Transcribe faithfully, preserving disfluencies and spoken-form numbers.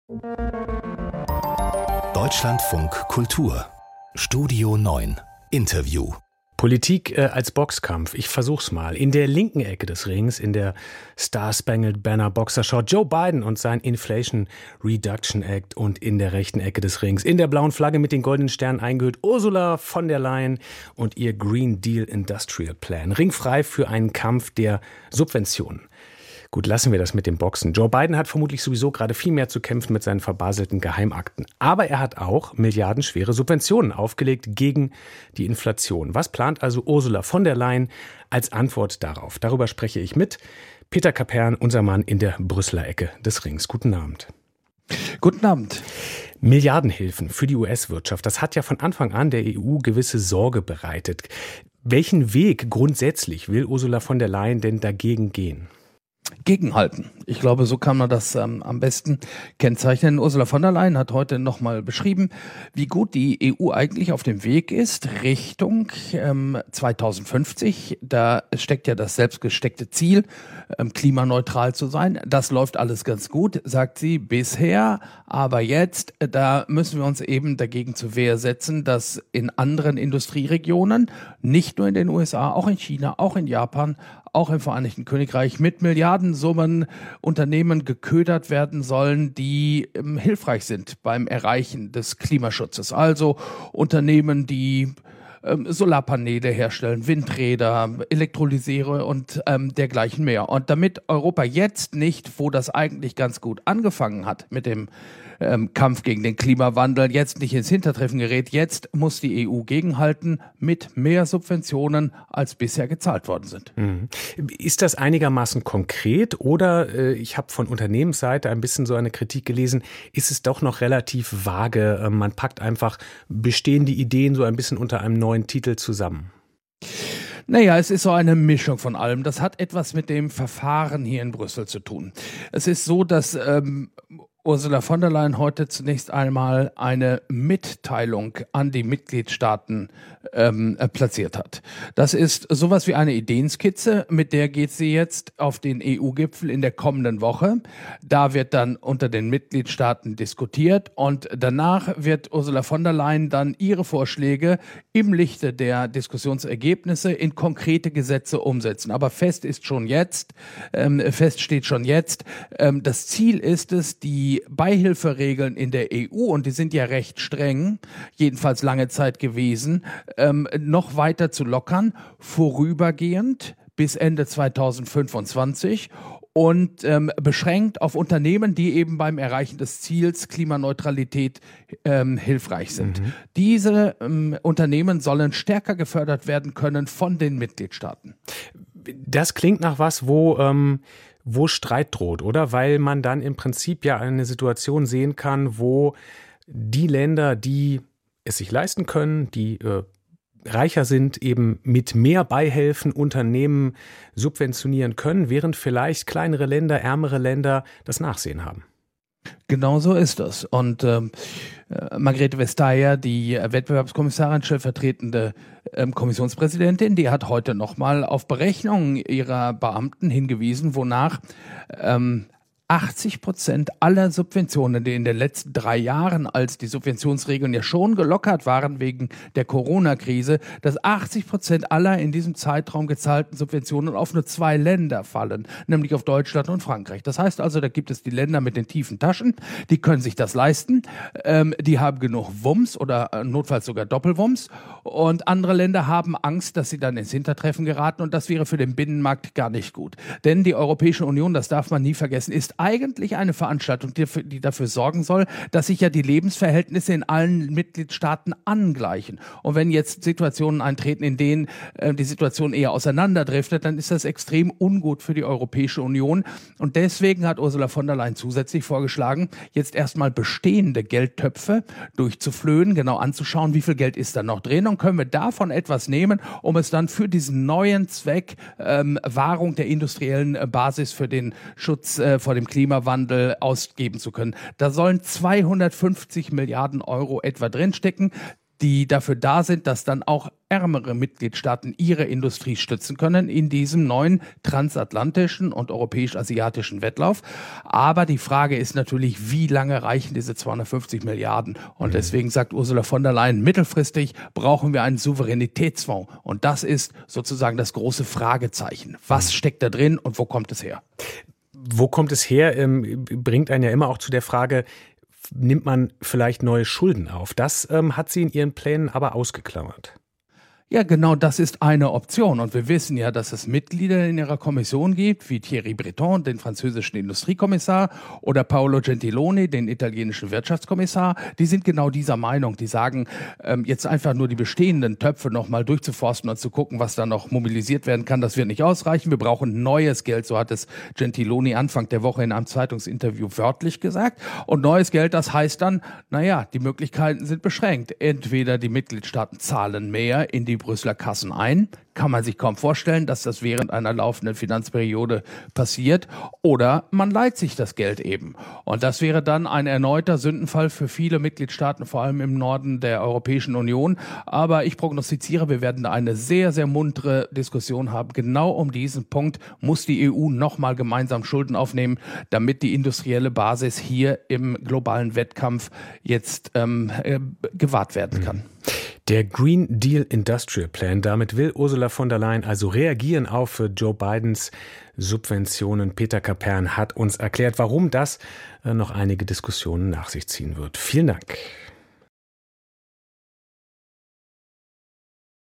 Deutschlandfunk Kultur Studio neun Interview. Politik äh, als Boxkampf. Ich versuch's mal. In der linken Ecke des Rings, in der Star-Spangled Banner Boxershort, Joe Biden und sein Inflation Reduction Act, und in der rechten Ecke des Rings, in der blauen Flagge mit den goldenen Sternen eingehüllt, Ursula von der Leyen und ihr Green Deal Industrial Plan. Ringfrei für einen Kampf der Subventionen. Gut, lassen wir das mit dem Boxen. Joe Biden hat vermutlich sowieso gerade viel mehr zu kämpfen mit seinen verbaselten Geheimakten. Aber er hat auch milliardenschwere Subventionen aufgelegt gegen die Inflation. Was plant also Ursula von der Leyen als Antwort darauf? Darüber spreche ich mit Peter Kapern, unser Mann in der Brüsseler Ecke des Rings. Guten Abend. Guten Abend. Milliardenhilfen für die U S-Wirtschaft, das hat ja von Anfang an der E U gewisse Sorge bereitet. Welchen Weg grundsätzlich will Ursula von der Leyen denn dagegen gehen? Gegenhalten. Ich glaube, so kann man das ähm, am besten kennzeichnen. Ursula von der Leyen hat heute nochmal beschrieben, wie gut die E U eigentlich auf dem Weg ist Richtung ähm, zweitausendfünfzig. Da steckt ja das selbstgesteckte Ziel, ähm, klimaneutral zu sein. Das läuft alles ganz gut, sagt sie, bisher. Aber jetzt, da müssen wir uns eben dagegen zur Wehr setzen, dass in anderen Industrieregionen, nicht nur in den U S A, auch in China, auch in Japan, auch im Vereinigten Königreich mit Milliardensummen Unternehmen geködert werden sollen, die ähm, hilfreich sind beim Erreichen des Klimaschutzes. Also Unternehmen, die ähm, Solarpaneele herstellen, Windräder, Elektrolyseure und ähm, dergleichen mehr. Und damit Europa jetzt nicht, wo das eigentlich ganz gut angefangen hat mit dem Ähm, Kampf gegen den Klimawandel, jetzt nicht ins Hintertreffen gerät. Jetzt muss die E U gegenhalten mit mehr Subventionen, als bisher gezahlt worden sind. Mhm. Ist das einigermaßen konkret oder, äh, ich habe von Unternehmensseite ein bisschen so eine Kritik gelesen, ist es doch noch relativ vage? Äh, man packt einfach bestehende Ideen so ein bisschen unter einem neuen Titel zusammen. Naja, es ist so eine Mischung von allem. Das hat etwas mit dem Verfahren hier in Brüssel zu tun. Es ist so, dass ähm, Ursula von der Leyen heute zunächst einmal eine Mitteilung an die Mitgliedstaaten ähm, platziert hat. Das ist sowas wie eine Ideenskizze, mit der geht sie jetzt auf den E U-Gipfel in der kommenden Woche. Da wird dann unter den Mitgliedstaaten diskutiert und danach wird Ursula von der Leyen dann ihre Vorschläge im Lichte der Diskussionsergebnisse in konkrete Gesetze umsetzen. Aber fest ist schon jetzt, ähm, fest steht schon jetzt, ähm, das Ziel ist es, die Beihilferegeln in der E U, und die sind ja recht streng, jedenfalls lange Zeit gewesen, ähm, noch weiter zu lockern, vorübergehend bis Ende zweitausendfünfundzwanzig und ähm, beschränkt auf Unternehmen, die eben beim Erreichen des Ziels Klimaneutralität ähm, hilfreich sind. Mhm. Diese ähm, Unternehmen sollen stärker gefördert werden können von den Mitgliedstaaten. Das klingt nach was, wo ähm wo Streit droht, oder? Weil man dann im Prinzip ja eine Situation sehen kann, wo die Länder, die es sich leisten können, die äh, reicher sind, eben mit mehr Beihilfen Unternehmen subventionieren können, während vielleicht kleinere Länder, ärmere Länder das Nachsehen haben. Genau so ist das. Und ähm, äh, Margrethe Vestager, die Wettbewerbskommissarin, stellvertretende ähm, Kommissionspräsidentin, die hat heute nochmal auf Berechnungen ihrer Beamten hingewiesen, wonach ähm, achtzig Prozent aller Subventionen, die in den letzten drei Jahren, als die Subventionsregeln ja schon gelockert waren wegen der Corona-Krise, dass achtzig Prozent aller in diesem Zeitraum gezahlten Subventionen auf nur zwei Länder fallen, nämlich auf Deutschland und Frankreich. Das heißt also, da gibt es die Länder mit den tiefen Taschen, die können sich das leisten, ähm, die haben genug Wumms oder äh, notfalls sogar Doppelwumms, und andere Länder haben Angst, dass sie dann ins Hintertreffen geraten, und das wäre für den Binnenmarkt gar nicht gut. Denn die Europäische Union, das darf man nie vergessen, ist eigentlich eine Veranstaltung, die, die dafür sorgen soll, dass sich ja die Lebensverhältnisse in allen Mitgliedstaaten angleichen. Und wenn jetzt Situationen eintreten, in denen äh, die Situation eher auseinanderdriftet, dann ist das extrem ungut für die Europäische Union. Und deswegen hat Ursula von der Leyen zusätzlich vorgeschlagen, jetzt erstmal bestehende Geldtöpfe durchzuflöhen, genau anzuschauen, wie viel Geld ist da noch drin, und können wir davon etwas nehmen, um es dann für diesen neuen Zweck ähm, Wahrung der industriellen äh, Basis für den Schutz äh, vor dem Klimawandel ausgeben zu können. Da sollen zweihundertfünfzig Milliarden Euro etwa drinstecken. die dafür da sind, dass dann auch ärmere Mitgliedstaaten ihre Industrie stützen können in diesem neuen transatlantischen und europäisch-asiatischen Wettlauf. Aber die Frage ist natürlich, wie lange reichen diese zweihundertfünfzig Milliarden? Und deswegen sagt Ursula von der Leyen, mittelfristig brauchen wir einen Souveränitätsfonds. Und das ist sozusagen das große Fragezeichen. Was steckt da drin und wo kommt es her? Wo kommt es her, ähm, bringt einen ja immer auch zu der Frage, nimmt man vielleicht neue Schulden auf? Das ähm, hat sie in ihren Plänen aber ausgeklammert. Ja, genau, das ist eine Option. Und wir wissen ja, dass es Mitglieder in ihrer Kommission gibt, wie Thierry Breton, den französischen Industriekommissar, oder Paolo Gentiloni, den italienischen Wirtschaftskommissar. Die sind genau dieser Meinung. Die sagen, ähm, jetzt einfach nur die bestehenden Töpfe nochmal durchzuforsten und zu gucken, was da noch mobilisiert werden kann, das wird nicht ausreichen. Wir brauchen neues Geld, so hat es Gentiloni Anfang der Woche in einem Zeitungsinterview wörtlich gesagt. Und neues Geld, das heißt dann, naja, die Möglichkeiten sind beschränkt. Entweder die Mitgliedstaaten zahlen mehr in die Brüsseler Kassen ein. Kann man sich kaum vorstellen, dass das während einer laufenden Finanzperiode passiert. Oder man leiht sich das Geld eben. Und das wäre dann ein erneuter Sündenfall für viele Mitgliedstaaten, vor allem im Norden der Europäischen Union. Aber ich prognostiziere, wir werden da eine sehr, sehr muntere Diskussion haben. Genau um diesen Punkt muss die E U nochmal gemeinsam Schulden aufnehmen, damit die industrielle Basis hier im globalen Wettkampf jetzt ähm, äh, gewahrt werden kann. Der Green Deal Industrial Plan, damit will Ursula von der Leyen also reagieren auf Joe Bidens Subventionen. Peter Kapern hat uns erklärt, warum das noch einige Diskussionen nach sich ziehen wird. Vielen Dank.